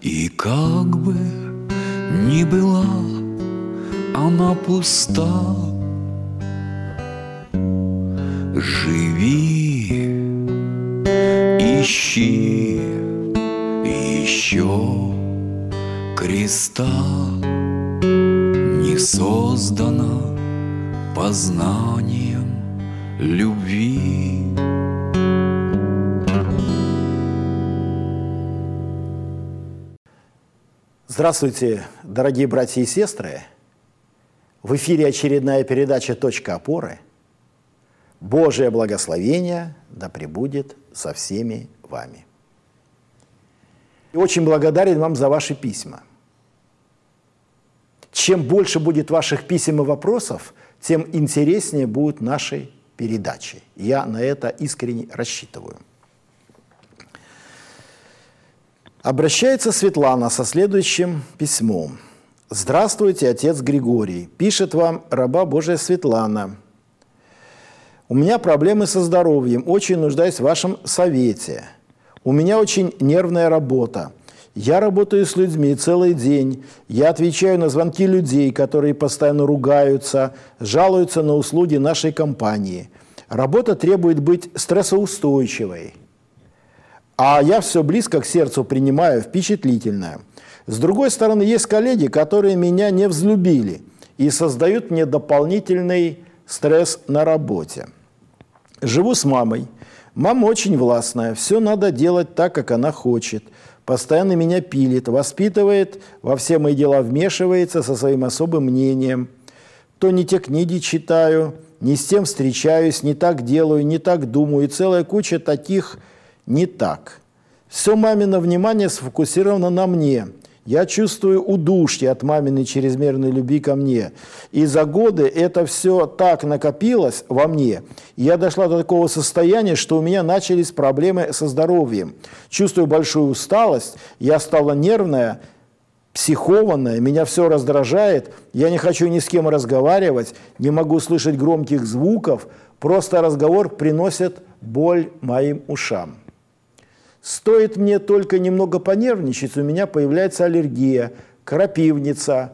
И как бы ни была она пуста, живи, ищи еще креста. Не создана познанием любви. Здравствуйте, дорогие братья и сестры! В эфире очередная передача «Точка опоры». Божие благословение да пребудет со всеми вами. И очень благодарен вам за ваши письма. Чем больше будет ваших писем и вопросов, тем интереснее будут наши передачи. Я на это искренне рассчитываю. Обращается Светлана со следующим письмом. «Здравствуйте, отец Григорий. Пишет вам раба Божия Светлана. У меня проблемы со здоровьем. Очень нуждаюсь в вашем совете. У меня очень нервная работа. Я работаю с людьми целый день. Я отвечаю на звонки людей, которые постоянно ругаются, жалуются на услуги нашей компании. Работа требует быть стрессоустойчивой. А я все близко к сердцу принимаю, впечатлительное. С другой стороны, есть коллеги, которые меня не взлюбили и создают мне дополнительный стресс на работе. Живу с мамой. Мама очень властная, все надо делать так, как она хочет. Постоянно меня пилит, воспитывает, во все мои дела вмешивается со своим особым мнением. То не те книги читаю, не с тем встречаюсь, не так делаю, не так думаю. И целая куча таких не так. Все мамино внимание сфокусировано на мне. Я чувствую удушье от маминой чрезмерной любви ко мне. И за годы это все так накопилось во мне. И я дошла до такого состояния, что у меня начались проблемы со здоровьем. Чувствую большую усталость, я стала нервная, психованная, меня все раздражает. Я не хочу ни с кем разговаривать, не могу слышать громких звуков. Просто разговор приносит боль моим ушам. Стоит мне только немного понервничать, у меня появляется аллергия, крапивница,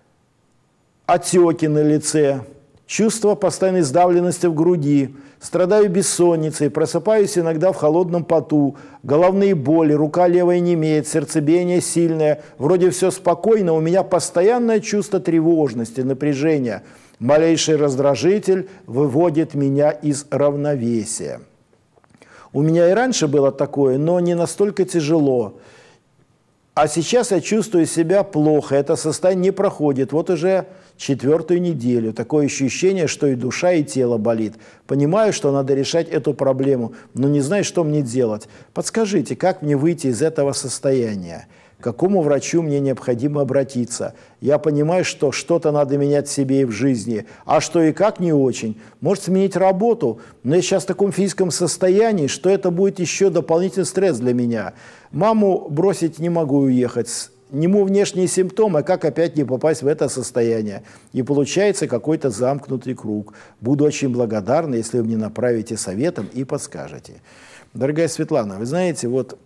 отеки на лице, чувство постоянной сдавленности в груди, страдаю бессонницей, просыпаюсь иногда в холодном поту, головные боли, рука левая немеет, сердцебиение сильное, вроде все спокойно, у меня постоянное чувство тревожности, напряжения. Малейший раздражитель выводит меня из равновесия. У меня и раньше было такое, но не настолько тяжело. А сейчас я чувствую себя плохо, это состояние не проходит. Вот уже 4-ю неделю. Такое ощущение, что и душа, и тело болит. Понимаю, что надо решать эту проблему, но не знаю, что мне делать. Подскажите, как мне выйти из этого состояния? К какому врачу мне необходимо обратиться? Я понимаю, что что-то надо менять в себе и в жизни, а что и как не очень. Может сменить работу, но я сейчас в таком физическом состоянии, что это будет еще дополнительный стресс для меня. Маму бросить не могу уехать. Нему внешние симптомы, как опять не попасть в это состояние. И получается какой-то замкнутый круг. Буду очень благодарна, если вы мне направите советом и подскажете. Дорогая Светлана, вы знаете,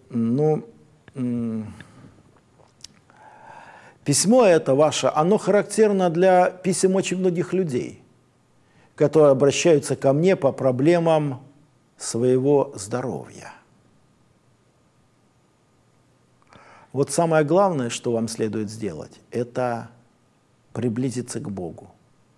письмо это ваше, оно характерно для писем очень многих людей, которые обращаются ко мне по проблемам своего здоровья. Вот самое главное, что вам следует сделать, это приблизиться к Богу.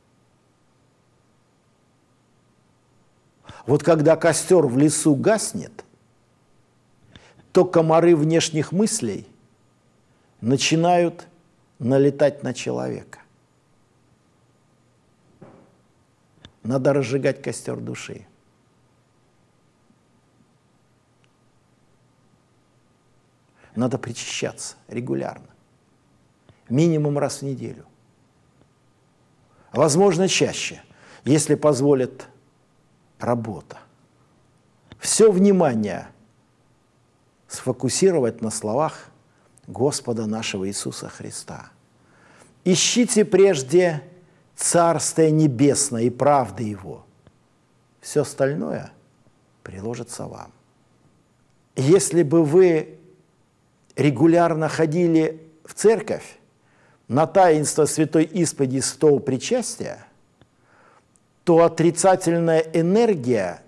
Вот когда костер в лесу гаснет, то комары внешних мыслей начинают налетать на человека. Надо разжигать костер души. Надо причащаться регулярно. Минимум раз в неделю. Возможно, чаще, если позволит работа. Все внимание сфокусировать на словах Господа нашего Иисуса Христа. Ищите прежде Царствие Небесное и правды Его. Все остальное приложится вам. Если бы вы регулярно ходили в церковь на таинство Святой Исповеди Святого Причастия, то отрицательная энергия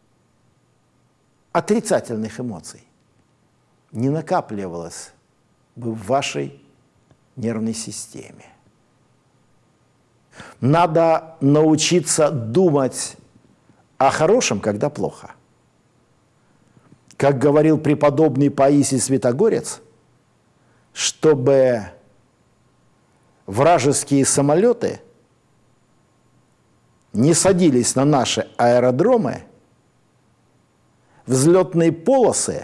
отрицательных эмоций не накапливалась бы в вашей нервной системе. Надо научиться думать о хорошем, когда плохо. Как говорил преподобный Паисий Святогорец, чтобы вражеские самолеты не садились на наши аэродромы, взлетные полосы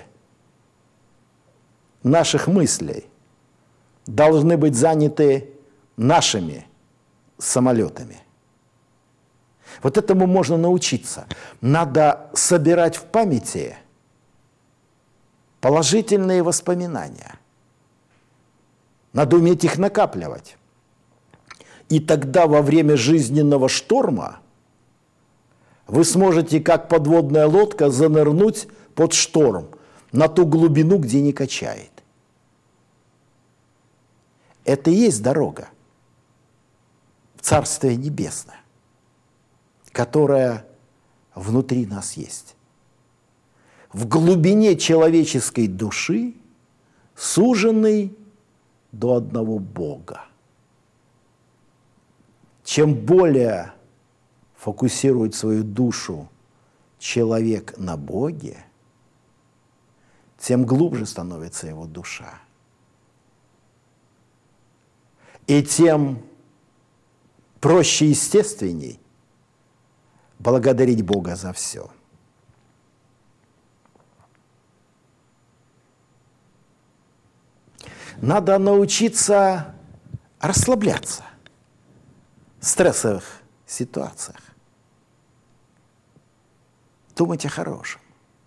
наших мыслей должны быть заняты нашими самолетами. Вот этому можно научиться. Надо собирать в памяти положительные воспоминания. Надо уметь их накапливать. И тогда во время жизненного шторма вы сможете, как подводная лодка, занырнуть под шторм на ту глубину, где не качает. Это и есть дорога в Царствие Небесное, которое внутри нас есть. В глубине человеческой души, суженный до одного Бога. Чем более фокусирует свою душу человек на Боге, тем глубже становится его душа. И тем проще и естественней благодарить Бога за все. Надо научиться расслабляться в стрессовых ситуациях. Думать о хорошем.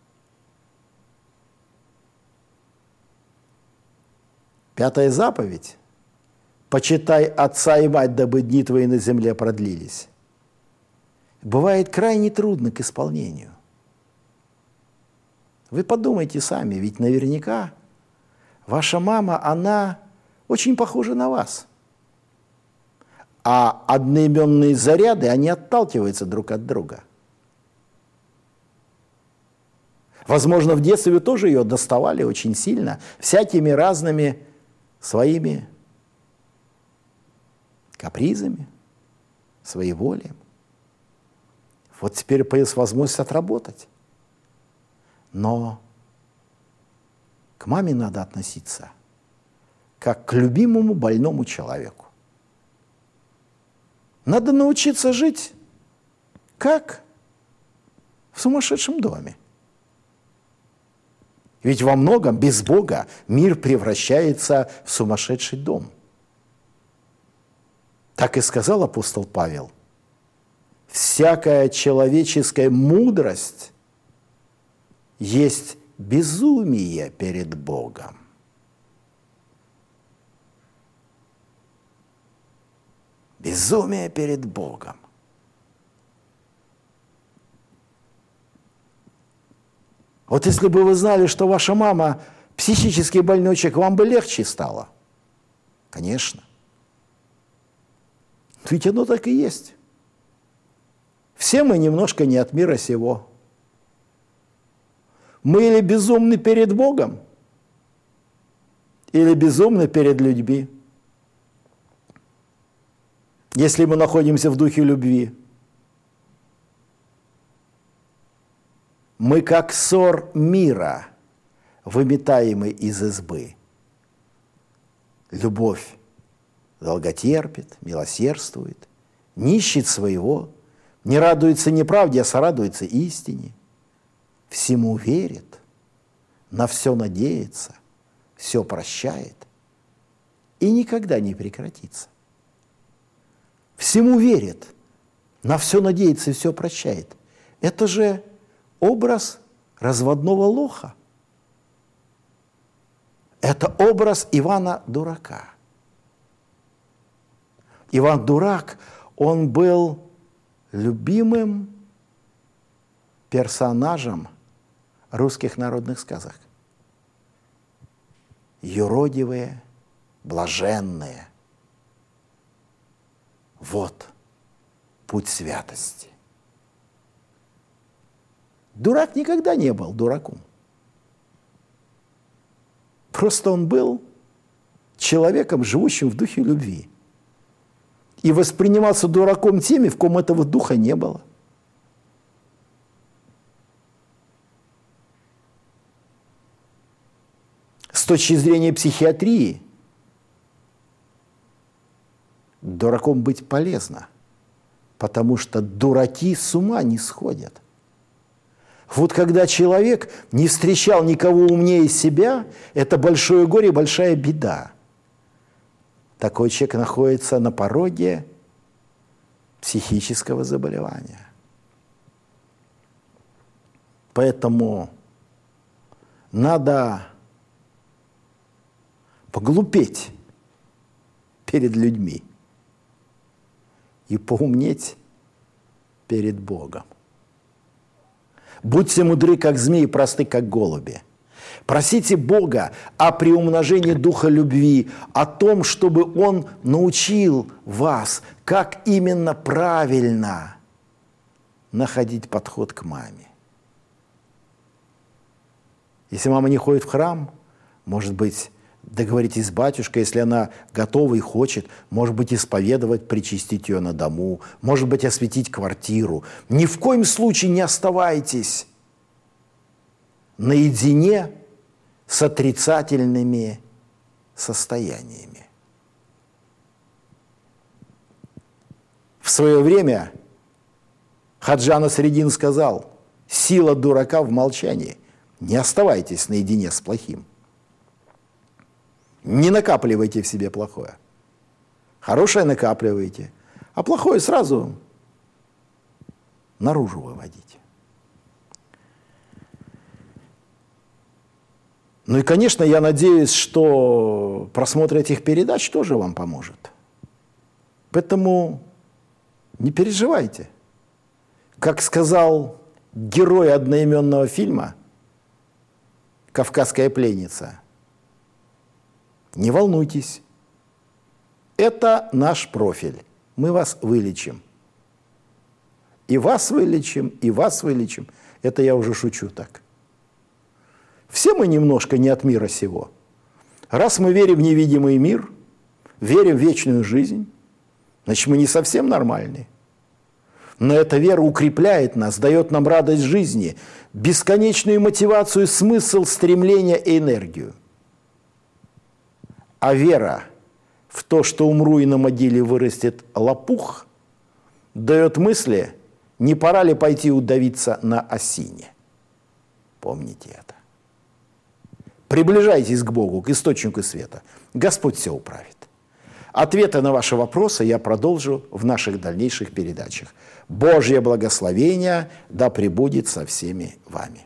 Пятая заповедь. «Почитай отца и мать, дабы дни твои на земле продлились». Бывает крайне трудно к исполнению. Вы подумайте сами, ведь наверняка ваша мама, она очень похожа на вас. А одноименные заряды, они отталкиваются друг от друга. Возможно, в детстве вы тоже ее доставали очень сильно, всякими разными своими капризами, своеволием. Вот теперь появилась возможность отработать. Но к маме надо относиться как к любимому больному человеку. Надо научиться жить как в сумасшедшем доме. Ведь во многом без Бога мир превращается в сумасшедший дом. Так и сказал апостол Павел. Всякая человеческая мудрость есть безумие перед Богом. Безумие перед Богом. Вот если бы вы знали, что ваша мама психически больной человек, вам бы легче стало. Конечно. Ведь оно так и есть. Все мы немножко не от мира сего. Мы или безумны перед Богом, или безумны перед людьми. Если мы находимся в духе любви, мы как ссор мира, выметаемый из избы. Любовь долготерпит, милосердствует, не ищет своего, не радуется неправде, а сорадуется истине, всему верит, на все надеется, все прощает и никогда не прекратится. Всему верит, на все надеется и все прощает. Это же образ разводного лоха. Это образ Ивана Дурака. Иван Дурак, он был любимым персонажем русских народных сказок. юродивые, блаженные. Вот путь святости. Дурак никогда не был дураком. Просто он был человеком, живущим в духе любви. И воспринимался дураком теми, в ком этого духа не было. С точки зрения психиатрии, дураком быть полезно, потому что дураки с ума не сходят. Вот когда человек не встречал никого умнее себя, это большое горе, большая беда. Такой человек находится на пороге психического заболевания. Поэтому надо поглупеть перед людьми и поумнеть перед Богом. Будьте мудры, как змеи, просты, как голуби. Просите Бога о приумножении духа любви, о том, чтобы Он научил вас, как именно правильно находить подход к маме. Если мама не ходит в храм, может быть, договоритесь с батюшкой, если она готова и хочет, может быть, исповедовать, причастить ее на дому, может быть, осветить квартиру. Ни в коем случае не оставайтесь наедине с отрицательными состояниями. В свое время Хаджа Насреддин сказал: «Сила дурака в молчании. Не оставайтесь наедине с плохим. Не накапливайте в себе плохое. Хорошее накапливайте, а плохое сразу наружу выводите». Ну и, конечно, я надеюсь, что просмотр этих передач тоже вам поможет. Поэтому не переживайте. Как сказал герой одноименного фильма «Кавказская пленница», не волнуйтесь, это наш профиль, мы вас вылечим. И вас вылечим, и вас вылечим. Это я уже шучу так. Все мы немножко не от мира сего. Раз мы верим в невидимый мир, верим в вечную жизнь, значит, мы не совсем нормальные. Но эта вера укрепляет нас, дает нам радость жизни, бесконечную мотивацию, смысл, стремление и энергию. А вера в то, что умру и на могиле вырастет лопух, дает мысли, не пора ли пойти удавиться на осине. Помните это. Приближайтесь к Богу, к источнику света. Господь все управит. Ответы на ваши вопросы я продолжу в наших дальнейших передачах. Божье благословение да пребудет со всеми вами.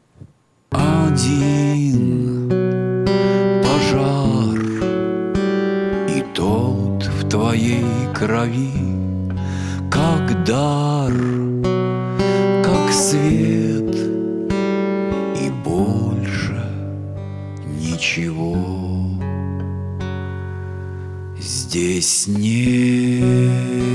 Один пожар, и тот в твоей крови, как дар, как свет, и больше ничего здесь нет.